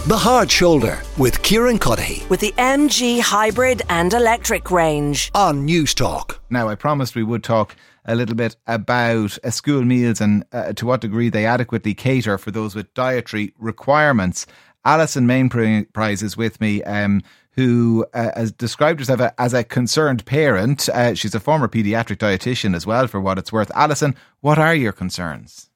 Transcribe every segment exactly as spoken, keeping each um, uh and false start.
The Hard Shoulder with Kieran Cuddihy with the M G hybrid and electric range on News Talk. Now, I promised we would talk a little bit about uh, school meals and uh, to what degree they adequately cater for those with dietary requirements. Alison Mainprize is with me, um, who uh, has described herself as a concerned parent. Uh, she's a former paediatric dietitian as well, for what it's worth. Alison, what are your concerns?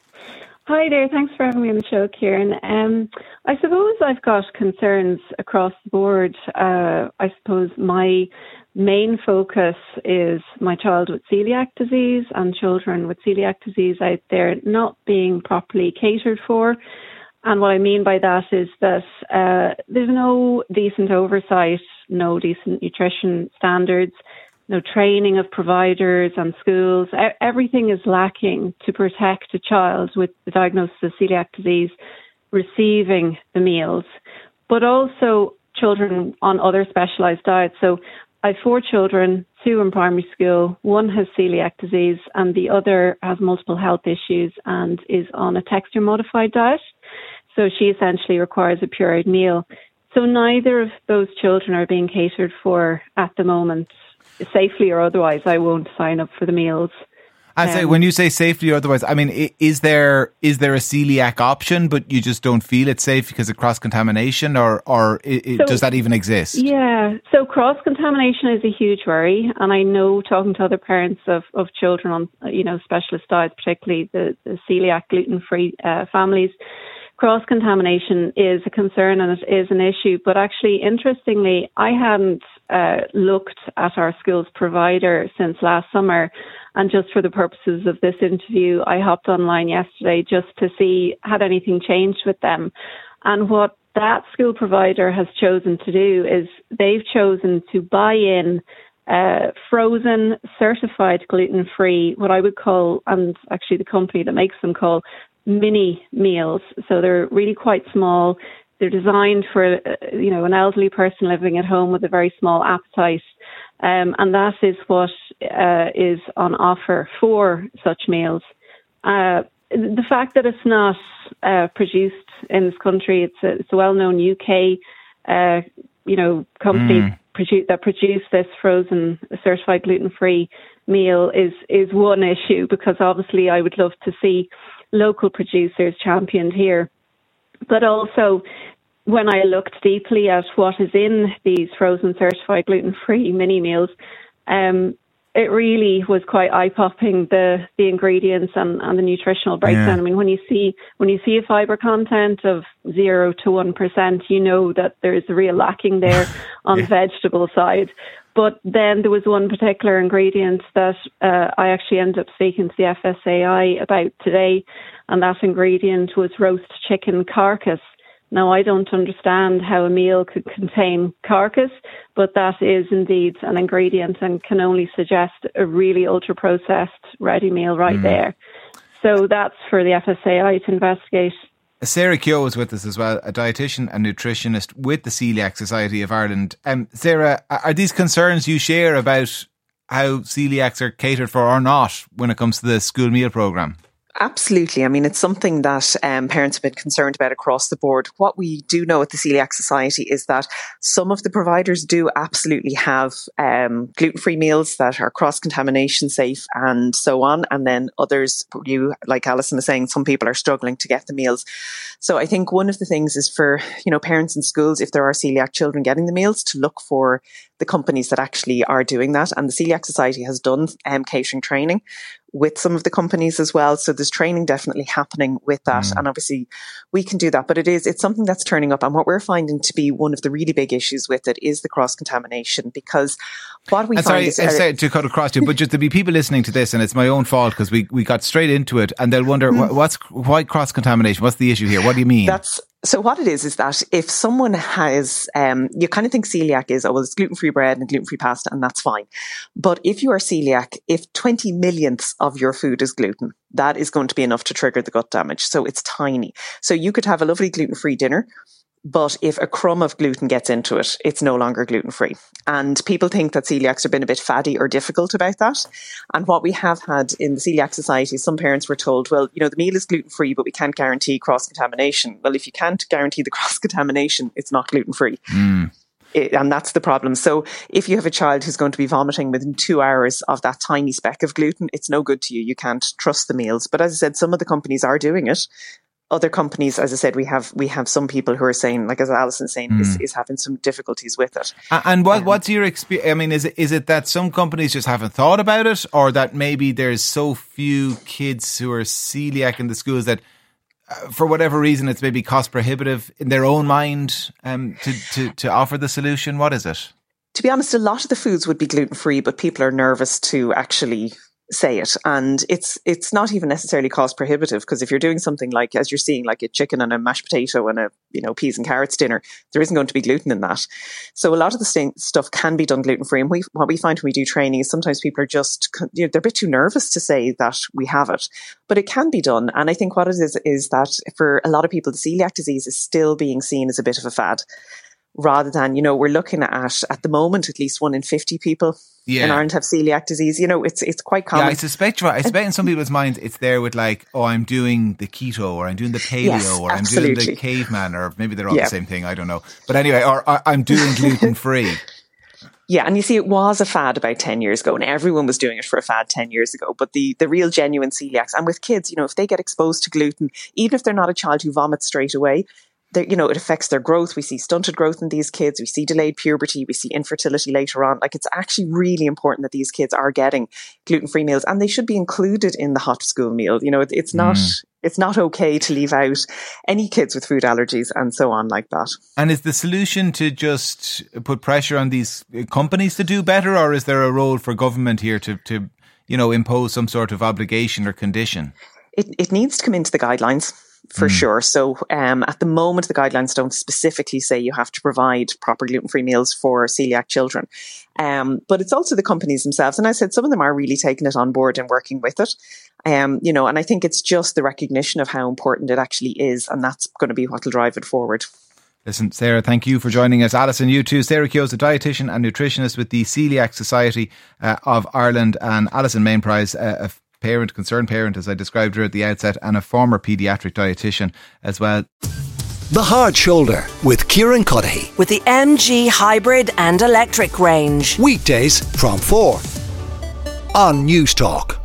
Hi there, thanks for having me on the show, Kieran. Um, I suppose I've got concerns across the board. Uh, I suppose my main focus is my child with celiac disease and children with celiac disease out there not being properly catered for. And what I mean by that is that uh, there's no decent oversight, no decent nutrition standards, no training of providers and schools. E- everything is lacking to protect a child with the diagnosis of celiac disease receiving the meals, but also children on other specialised diets. So I have four children, two in primary school. One has celiac disease and the other has multiple health issues and is on a texture modified diet. So she essentially requires a pureed meal. So neither of those children are being catered for at the moment, safely or otherwise. I won't sign up for the meals. I say, um, when you say safely or otherwise, I mean, is there is there a celiac option, but you just don't feel it's safe because of cross-contamination, or, or it, so, does that even exist? Yeah, so cross-contamination is a huge worry, and I know, talking to other parents of, of children on, you know, specialist diets, particularly the, the celiac gluten-free uh, families, cross-contamination is a concern and it is an issue. But actually, interestingly, I hadn't uh, looked at our school's provider since last summer. And just for the purposes of this interview, I hopped online yesterday just to see had anything changed with them. And what that school provider has chosen to do is they've chosen to buy in uh, frozen, certified gluten-free, what I would call, and actually the company that makes them call, mini meals. So they're really quite small. They're designed for, uh, you know, an elderly person living at home with a very small appetite. Um, and that is what uh, is on offer for such meals. Uh, the fact that it's not uh, produced in this country, it's a, it's a well-known U K, uh, you know, company mm. produ- that produced this frozen certified gluten-free meal is, is one issue, because obviously I would love to see local producers championed here. But also, when I looked deeply at what is in these frozen certified gluten-free mini meals, um, it really was quite eye-popping, the the ingredients and, and the nutritional breakdown. Yeah. I mean, when you see when you see a fibre content of zero to one percent, you know that there is a real lacking there on yeah. the vegetable side. But then there was one particular ingredient that uh, I actually ended up speaking to the F S A I about today, and that ingredient was roast chicken carcass. Now, I don't understand how a meal could contain carcass, but that is indeed an ingredient and can only suggest a really ultra-processed ready meal right mm. there. So that's for the F S A I to investigate. Sarah Keogh is with us as well, a dietitian and nutritionist with the Celiac Society of Ireland. Um, Sarah, are these concerns you share about how celiacs are catered for or not when it comes to the school meal programme? Absolutely. I mean, it's something that um, parents have been concerned about across the board. What we do know at the Celiac Society is that some of the providers do absolutely have um, gluten-free meals that are cross-contamination safe and so on. And then others, you, like Alison is saying, some people are struggling to get the meals. So I think one of the things is for, you know, parents in schools, if there are celiac children getting the meals, to look for the companies that actually are doing that. And the Celiac Society has done um, catering training with some of the companies as well. So there's training definitely happening with that. Mm. And obviously we can do that, but it is, it's something that's turning up. And what we're finding to be one of the really big issues with it is the cross-contamination, because what we and find sorry, is... Sorry to cut across you, but just to be people listening to this, and it's my own fault because we, we got straight into it and they'll wonder, mm. what's why cross-contamination? What's the issue here? What do you mean? That's So what it is, is that if someone has, um, you kind of think celiac is, oh, well, it's gluten-free bread and gluten-free pasta, and that's fine. But if you are celiac, if twenty millionths of your food is gluten, that is going to be enough to trigger the gut damage. So it's tiny. So you could have a lovely gluten-free dinner, But if a crumb of gluten gets into it, it's no longer gluten-free. And people think that celiacs are being a bit faddy or difficult about that. And what we have had in the Celiac Society, some parents were told, well, you know, the meal is gluten-free, but we can't guarantee cross-contamination. Well, if you can't guarantee the cross-contamination, it's not gluten-free. Mm. It, and that's the problem. So if you have a child who's going to be vomiting within two hours of that tiny speck of gluten, it's no good to you. You can't trust the meals. But as I said, some of the companies are doing it. Other companies, as I said, we have we have some people who are saying, like as Alison's saying, mm. is, is having some difficulties with it. And what um, what's your experience? I mean, is it is it that some companies just haven't thought about it, or that maybe there's so few kids who are celiac in the schools that, uh, for whatever reason, it's maybe cost prohibitive in their own mind um, to, to to offer the solution? What is it? To be honest, a lot of the foods would be gluten free, but people are nervous to actually say it. And it's it's not even necessarily cost prohibitive, because if you're doing something like, as you're seeing, like a chicken and a mashed potato and a, you know, peas and carrots dinner, there isn't going to be gluten in that. So a lot of the st- stuff can be done gluten free. And we, what we find when we do training is sometimes people are just, you know, they're a bit too nervous to say that we have it, but it can be done. And I think what it is, is that for a lot of people, the celiac disease is still being seen as a bit of a fad. Rather than, you know, we're looking at, at the moment, at least one in fifty people yeah. in Ireland have celiac disease. You know, it's it's quite common. Yeah, I suspect, I suspect in some people's minds it's there with like, oh, I'm doing the keto, or I'm doing the paleo, yes, or absolutely. I'm doing the caveman, or maybe they're all yeah. the same thing, I don't know. But anyway, or, or I'm doing gluten-free. Yeah, and you see, it was a fad about ten years ago, and everyone was doing it for a fad ten years ago. But the, the real genuine celiacs, and with kids, you know, if they get exposed to gluten, even if they're not a child who vomits straight away, you know, it affects their growth. We see stunted growth in these kids. We see delayed puberty. We see infertility later on. Like, it's actually really important that these kids are getting gluten-free meals, and they should be included in the hot school meal. You know, it, it's not, mm. it's not okay to leave out any kids with food allergies and so on like that. And is the solution to just put pressure on these companies to do better, or is there a role for government here to, to, you know, impose some sort of obligation or condition? It, it needs to come into the guidelines. For mm. sure. So um, at the moment, the guidelines don't specifically say you have to provide proper gluten-free meals for celiac children. Um, but it's also the companies themselves. And I said some of them are really taking it on board and working with it. Um, you know, and I think it's just the recognition of how important it actually is. And that's going to be what will drive it forward. Listen, Sarah, thank you for joining us. Alison, you too. Sarah Keogh's a dietitian and nutritionist with the Celiac Society uh, of Ireland, and Alison Mainprize, uh, a parent, concerned parent, as I described her at the outset, and a former paediatric dietitian as well. The Hard Shoulder with Kieran Cuddihy. With the M G hybrid and electric range. Weekdays from four on News Talk.